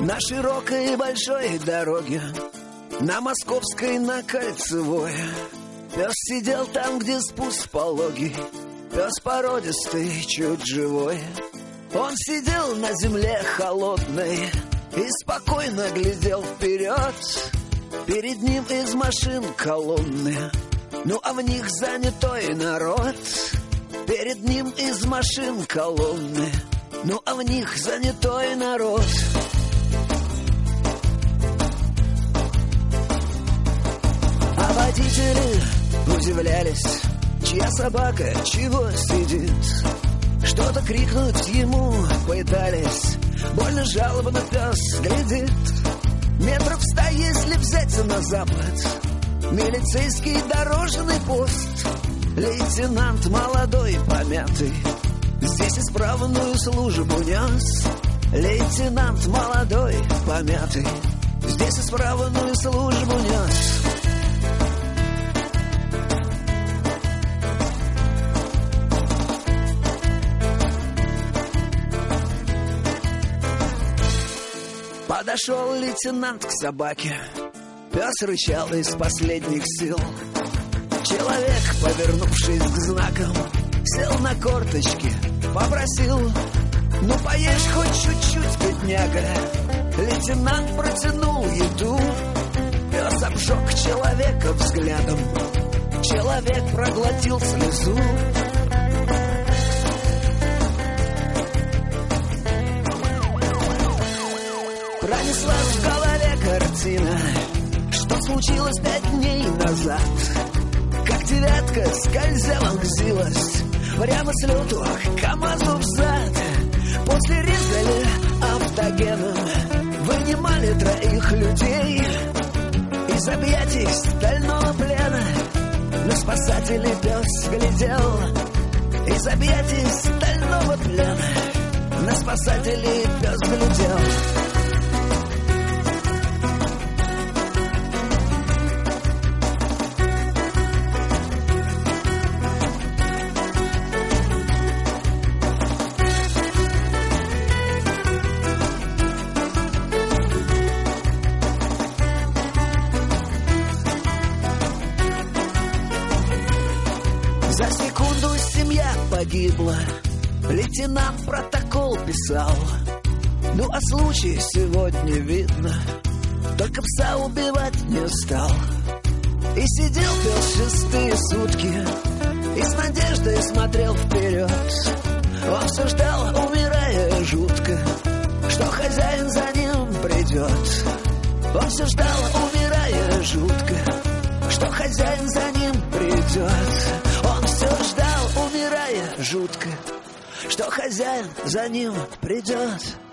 На широкой и большой дороге, на Московской, на Кольцевой, пес сидел там, где спуск пологий, пес породистый, чуть живой. Он сидел на земле холодной и спокойно глядел вперед. Перед ним из машин колонны, ну а в них занятой народ. Перед ним из машин колонны, ну а в них занятой народ. А водители удивлялись, чья собака чего сидит. Что-то крикнуть ему пытались, больно жалобно пес глядит. Метров 100, если взять на запад, милицейский дорожный пост. Лейтенант молодой, помятый, здесь исправную службу нес. Лейтенант молодой, помятый, здесь исправную службу нес. Подошел лейтенант к собаке, пес рычал из последних сил. Человек, повернувшись к знакам, сел на корточки, попросил: ну поешь хоть чуть-чуть, бедняга. Лейтенант протянул еду, пес обжег человека взглядом. Человек проглотил слезу. Пронеслась в голове картина, что случилось 5 дней назад. Как девятка скользя вонзилась прямо с лету к КамАЗу в зад. После резали автогеном, вынимали 3 людей из объятий стального плена. На спасателей пес глядел из объятий стального плена. На спасателей пес глядел. За секунду семья погибла, лейтенант протокол писал. Ну а случай сегодня видно, только пса убивать не стал. И сидел пес 6-е сутки и с надеждой смотрел вперед. Он все ждал, умирая жутко, что хозяин за ним придет. Он все ждал, умирая жутко, что хозяин за ним придет. Он все ждал, умирая жутко, что хозяин за ним придет.